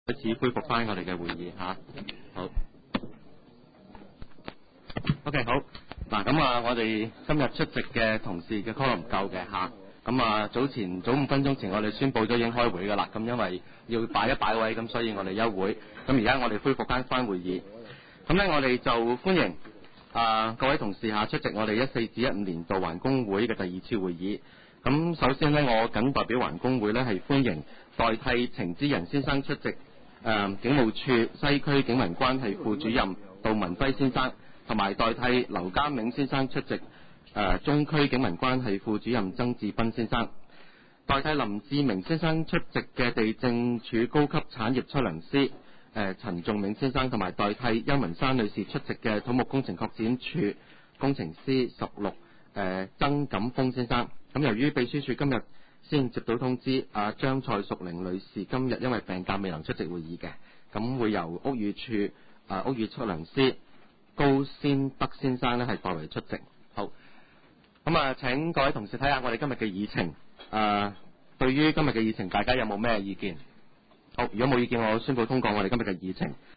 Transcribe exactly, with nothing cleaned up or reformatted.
開始恢復翻我哋嘅會議嚇，好 ，OK 好嗱，咁啊，我哋今日出席嘅同事嘅 quorum 唔夠嘅嚇，咁啊早前早五分鐘前我哋宣佈咗已經開會㗎啦，咁因為要擺一擺位，咁所以我哋休會，咁而家我哋恢復翻翻會議，咁咧我哋就歡迎啊各位同事嚇出席我哋一四至一五年度環工會嘅第二次會議。咁首先呢，我謹代表環工會呢係歡迎代替程之仁先生出席。誒、呃、警務處西區警民關係副主任杜文輝先生，同埋代替劉家銘先生出席誒、呃、中區警民關係副主任曾志斌先生，代替林志明先生出席嘅地政處高級產業測量師誒、呃、陳仲銘先生，同埋代替邱文山女士出席嘅土木工程擴展處工程師十六誒曾錦峰先生。咁由於秘書處今日先接到通知，阿張蔡淑玲女士今日因為病假未能出席會議嘅，咁會由屋宇署啊屋宇測量師高先德先生呢係代為出席。好，咁啊請各位同事睇下我哋今日嘅議程。啊，對於今日嘅議程，大家有冇咩意見？好，如果冇意見，我宣布通過我哋今日嘅議程。